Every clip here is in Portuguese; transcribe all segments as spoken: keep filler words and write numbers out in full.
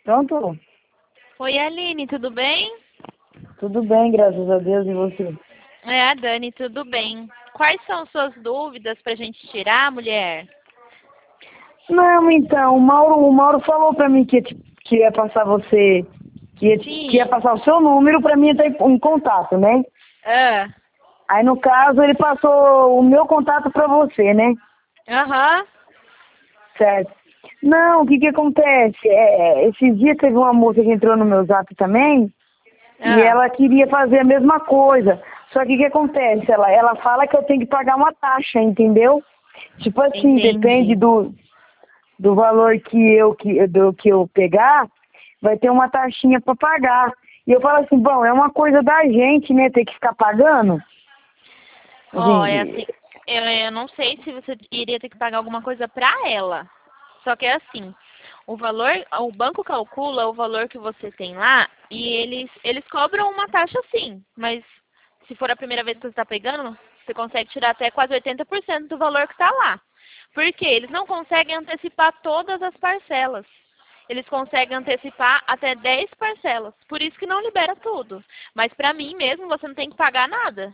Pronto? Oi, Aline, tudo bem? Tudo bem, graças a Deus, e você? É, a Dani, tudo bem. Quais são suas dúvidas pra gente tirar, mulher? Não, então, o Mauro, o Mauro falou pra mim que, ia te- que ia passar você, que ia, te- que ia Sim. passar o seu número pra mim entrar em, em contato, né? Ah, Aí, no caso, ele passou o meu contato pra você, né? aham. Certo. Não, o que que acontece? É, é, esses dias teve uma moça que entrou no meu zap também, e Ah, ela queria fazer a mesma coisa. Só que o que acontece? Ela, ela fala que eu tenho que pagar uma taxa, entendeu? Tipo assim, depende entendi. do, do valor que eu, que, do que eu pegar, vai ter uma taxinha para pagar. E eu falo assim, bom, é uma coisa da gente, né, ter que ficar pagando. Ó, é Assim, assim, eu, eu não sei se você iria ter que pagar alguma coisa pra ela. Só que é assim, o valor, o banco calcula o valor que você tem lá e eles, eles cobram uma taxa sim, mas se for a primeira vez que você está pegando, você consegue tirar até quase oitenta por cento do valor que está lá. Por quê? Eles não conseguem antecipar todas as parcelas. Eles conseguem antecipar até dez parcelas. Por isso que não libera tudo. Mas para mim mesmo, você não tem que pagar nada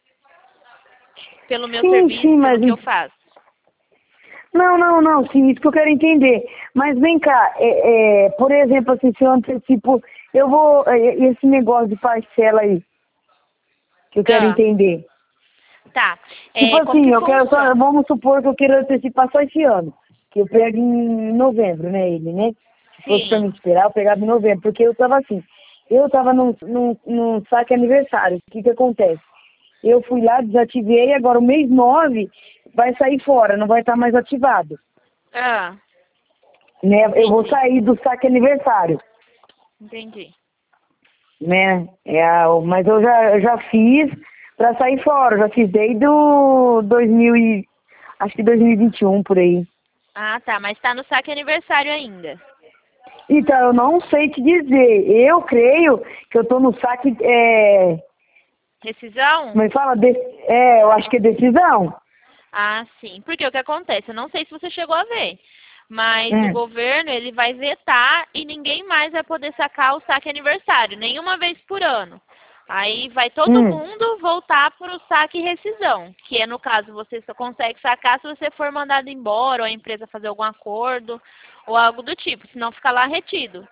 pelo meu sim, serviço, sim, pelo mas... que eu faço. Não, não, não, sim, isso que eu quero entender. Mas vem cá, é, é, por exemplo, assim, se eu antecipo, eu vou, é, esse negócio de parcela aí, que eu quero Ah, entender. tá. Tipo É, como assim, que eu quero só, funciona? vamos supor que eu queira antecipar só esse ano, que eu pego em novembro, né, ele, né? Se fosse pra Sim. me esperar, eu pegava em novembro, porque eu tava assim, eu tava num, num, num saque aniversário, o que que acontece? Eu fui lá, desativei, agora o mês nove vai sair fora, não vai estar mais ativado, Ah, né? Eu vou entendi. sair do saque aniversário, Entendi. né? É, a- mas eu já, eu já fiz pra sair fora, eu já fiz desde o dois mil e, acho que dois mil e vinte e um, por aí. Ah, tá. Mas tá no saque aniversário ainda. Então, eu não sei te dizer. Eu creio que eu tô no saque, é, Rescisão? como é que fala? De, é, eu acho que é decisão. Ah, sim. Porque o que acontece? Eu não sei se você chegou a ver. Mas o Hum, governo, ele vai vetar e ninguém mais vai poder sacar o saque aniversário. Nenhuma vez por ano. Aí vai todo hum, mundo voltar para o saque rescisão. Que é, no caso, você só consegue sacar se você for mandado embora ou a empresa fazer algum acordo ou algo do tipo. Senão fica lá retido.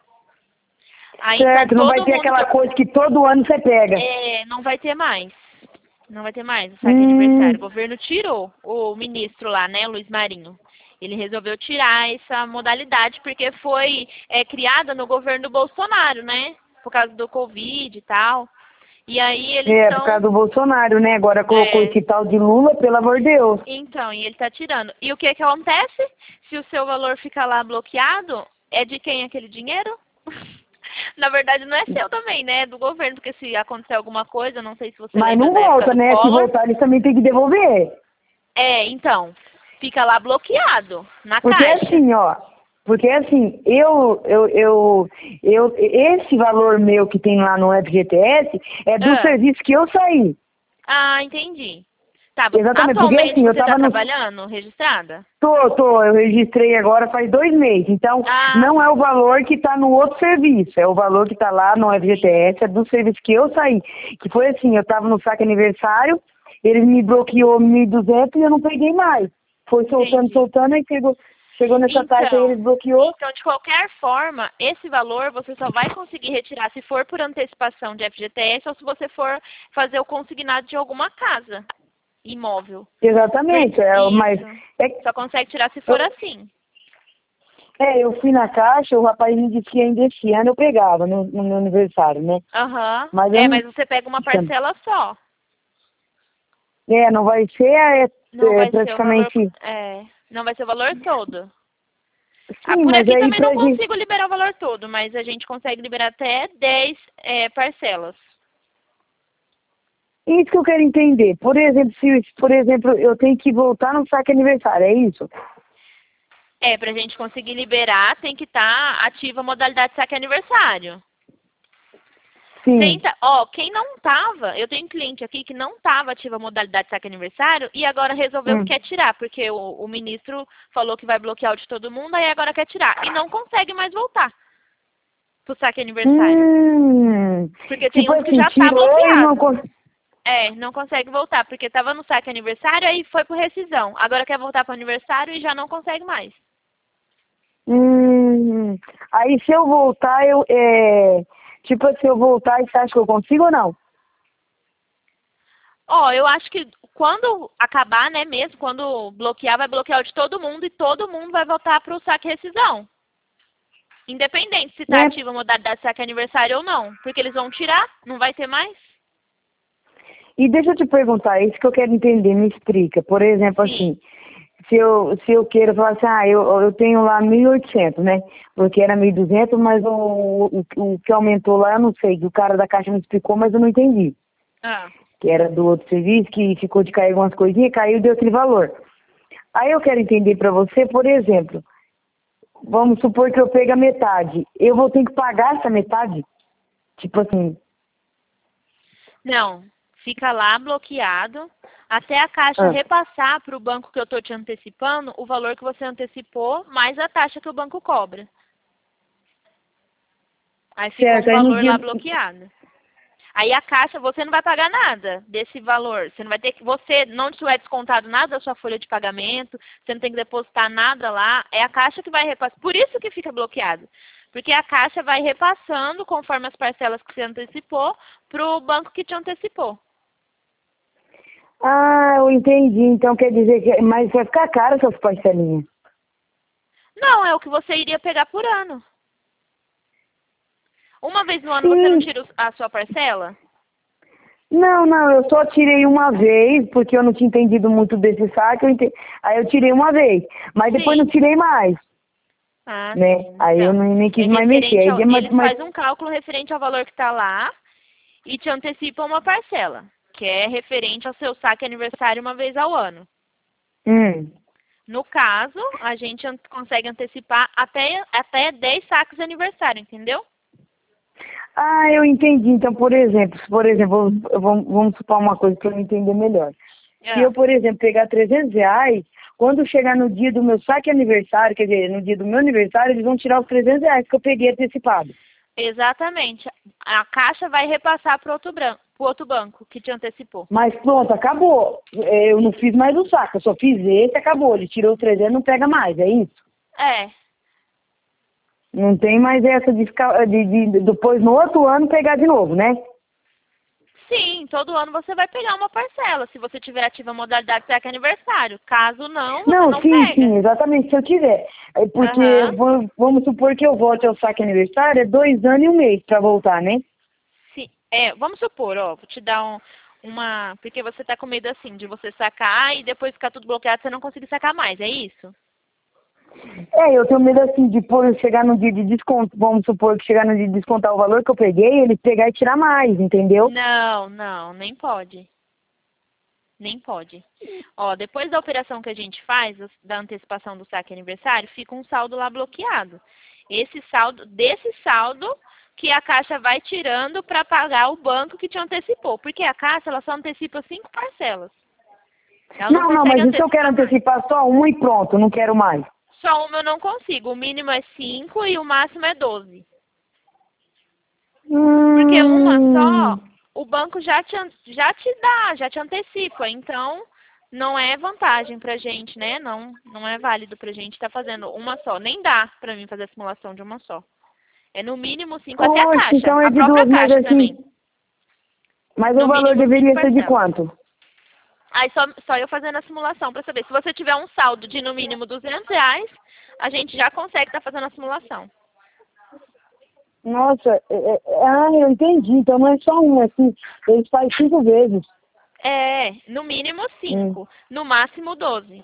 Aí, então, certo, não vai todo ter mundo que aquela coisa que todo ano você pega. É, não vai ter mais. Não vai ter mais o saque aniversário. O Hum, governo tirou o ministro lá, né, Luiz Marinho. Ele resolveu tirar essa modalidade porque foi é, criada no governo do Bolsonaro, né? Por causa do Covid e tal. E aí eles é, por causa estão. do Bolsonaro, né? Agora colocou É, esse tal de Lula, pelo amor de Deus. então, e ele tá tirando. E o que que acontece? Se o seu valor ficar lá bloqueado, é de quem aquele dinheiro? Na verdade, não é seu também, né? É do governo, porque se acontecer alguma coisa, não sei se você Mas lembra não da época volta, do né? Se Collor. voltar, eles também têm que devolver. É, então, fica lá bloqueado na Porque caixa. assim, ó, porque assim, eu, eu, eu, eu, esse valor meu que tem lá no F G T S é do Ah, serviço que eu saí. ah, entendi. Tá, você- Exatamente, porque atualmente assim, eu você está tava no. trabalhando registrada? Tô, tô, eu registrei agora faz dois meses. Então, Ah, não é o valor que tá no outro serviço, é o valor que tá lá no F G T S, é do serviço que eu saí. Que foi assim, eu tava no saque aniversário, eles me bloqueou mil e duzentos e eu não peguei mais. Foi soltando, entendi. soltando, aí chegou, chegou nessa taxa aí, Então, eles bloqueou. então, de qualquer forma, esse valor você só vai conseguir retirar se for por antecipação de F G T S ou se você for fazer o consignado de alguma casa, imóvel. Por- Exatamente, é, mas Isso. é, Só consegue tirar se for eu, assim. é, eu fui na caixa, o rapaz me disse que ainda esse ano eu pegava no, no meu aniversário, né? Aham. Mas eu É, não. mas você pega uma parcela só. É, não vai ser é, Não é, vai ser o valor, praticamente. é, não vai ser o valor todo. Ah, Sim, por mas aqui aí também não pra gente. consigo liberar o valor todo, mas a gente consegue liberar até dez é, parcelas. Isso que eu quero entender. Por exemplo, se, por exemplo, eu tenho que voltar no saque aniversário, é isso? É, pra gente conseguir liberar, tem que estar ativa a modalidade saque aniversário. Sim. Tenta, ó, quem não tava, eu tenho um cliente aqui que não tava ativa a modalidade saque aniversário e agora resolveu que Hum. quer tirar, porque o, o ministro falou que vai bloquear o de todo mundo, aí agora quer tirar. E não consegue mais voltar. pro saque aniversário. Hum, Porque tem tipo uns que assim, já tá tirou e bloqueado. não cons... É, não consegue voltar, porque tava no saque aniversário, aí foi por rescisão. Agora quer voltar pro aniversário e já não consegue mais. Hum, aí se eu voltar, eu, é... tipo, se eu voltar, você acha que eu consigo ou não? Ó, eu acho que quando acabar, né, mesmo, quando bloquear, vai bloquear o de todo mundo e todo mundo vai voltar pro saque rescisão. Independente se tá Né? ativa a modalidade saque aniversário ou não. Porque eles vão tirar, não vai ter mais. E deixa eu te perguntar, isso que eu quero entender, me explica. Por exemplo, Sim. assim, se eu, se eu quero falar assim, ah, eu, eu tenho lá mil e oitocentos, né? Porque era mil e duzentos, mas o, o, o que aumentou lá, eu não sei, que o cara da caixa me explicou, mas eu não entendi. Ah. Que era do outro serviço, que ficou de cair algumas coisinhas, caiu e deu aquele valor. Aí eu quero entender para você, por exemplo, vamos supor que eu pegue a metade, eu vou ter que pagar essa metade? Tipo assim, Não. Fica lá bloqueado até a caixa ah, repassar para o banco que eu estou te antecipando o valor que você antecipou, mais a taxa que o banco cobra. Aí fica um certo, aí no valor dia... lá bloqueado. Aí a caixa, você não vai pagar nada desse valor. Você não vai ter que, você não tiver descontado nada da sua folha de pagamento, você não tem que depositar nada lá. É a caixa que vai repassar. Por isso que fica bloqueado. Porque a caixa vai repassando, conforme as parcelas que você antecipou, para o banco que te antecipou. Ah, eu entendi, então quer dizer que... Mas vai ficar caro essas parcelinhas. Não, é o que você iria pegar por ano. Uma vez no ano você não Sim, tira a sua parcela? não, não, eu só tirei uma vez, porque eu não tinha entendido muito desse saque, eu ente... aí eu tirei uma vez, mas depois não Sim. tirei mais, Ah, né? sim. Aí eu Então, não, nem é quis mais mexer, referente aí, ao, mas, eles mas fazem um cálculo referente ao valor que está lá e te antecipam uma parcela, que é referente ao seu saque aniversário uma vez ao ano. hum. No caso, a gente an- consegue antecipar até, até dez saques de aniversário, entendeu? Ah, eu entendi, então, por exemplo, se, por exemplo, vamos, vamos supor uma coisa para eu entender melhor. Se eu, Ah, por exemplo, pegar trezentos reais, quando chegar no dia do meu saque aniversário, quer dizer, no dia do meu aniversário, eles vão tirar os trezentos reais que eu peguei antecipado. exatamente. A caixa vai repassar para outro, bran- pro outro banco que te antecipou. Mas pronto, acabou. É, eu não fiz mais o saque, eu só fiz esse, acabou. Ele tirou os trezentos, não pega mais, é isso? É, Não tem mais essa de, ficar, de, de depois no outro ano pegar de novo, né? sim, todo ano você vai pegar uma parcela, se você tiver ativa a modalidade saque aniversário. Caso não, você Não, não sim, pega. sim, exatamente, se eu tiver. É porque Aham. va- vamos supor que eu volte ao saque aniversário, é dois anos e um mês pra voltar, né? Sim. É, vamos supor, ó, vou te dar um, uma... Porque você tá com medo, assim, de você sacar e depois ficar tudo bloqueado e você não conseguir sacar mais, é isso? É, eu tenho medo assim de por chegar no dia de desconto, vamos supor que chegar no dia de descontar o valor que eu peguei, ele pegar e tirar mais, entendeu? Não, não, nem pode. Nem pode. Ó, depois da operação que a gente faz, os- da antecipação do saque aniversário, fica um saldo lá bloqueado. Esse saldo, desse saldo que a Caixa vai tirando para pagar o banco que te antecipou. Porque a Caixa, ela só antecipa cinco parcelas. Ela não Não, não, consegue mas isso eu quero antecipar mais. antecipar só uma e pronto, não quero mais. Só uma eu não consigo. O mínimo é cinco e o máximo é doze. Porque uma Hum, só, o banco já te, an- já te dá, já te antecipa. Então, não é vantagem pra gente, né? Não, não é válido pra gente estar fazendo uma só. Nem dá pra mim fazer a simulação de uma só. É no mínimo cinco, até a oxe, caixa. então é A de própria duas, mas caixa também. assim, mas o No valor mínimo cinco deveria ser de parcelas. quanto? Aí só, só eu fazendo a simulação pra saber. Se você tiver um saldo de no mínimo duzentos reais, a gente já consegue estar fazendo a simulação. Nossa, é, é, ah, eu entendi, então não é só um, assim, eles fazem cinco vezes. É, no mínimo Hum. cinco, no máximo doze.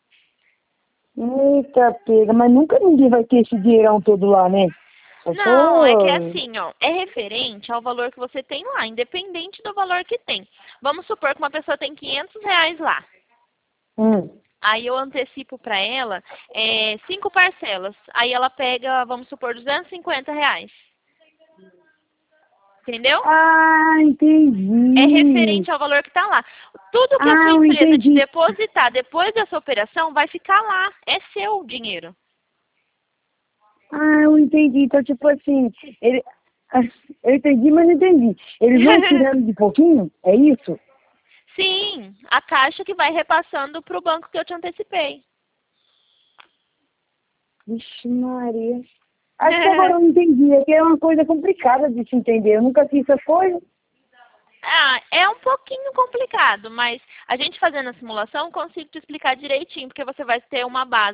Eita, pega, mas nunca ninguém vai ter esse dinheirão todo lá, né? Só Não, é que é for... assim, ó, é referente ao valor que você tem lá, independente do valor que tem. Vamos supor que uma pessoa tem quinhentos reais lá. Hum. Aí eu antecipo para ela é, cinco parcelas. Aí ela pega, vamos supor, duzentos e cinquenta reais. Entendeu? Ah, É entendi. referente ao valor que está lá. Tudo que a Ah, sua eu empresa te entendi. depositar depois dessa operação vai ficar lá. É seu dinheiro. Ah, eu entendi. Então, tipo assim, ele... eu entendi, mas não entendi. Eles vão tirando de pouquinho? É isso? Sim, a Caixa que vai repassando para o banco que eu te antecipei. Vixe, Maria. Acho que agora eu entendi. É que é uma coisa complicada de se entender. Eu nunca fiz essas coisas. Ah, é um pouquinho complicado, mas a gente fazendo a simulação consigo te explicar direitinho, porque você vai ter uma base.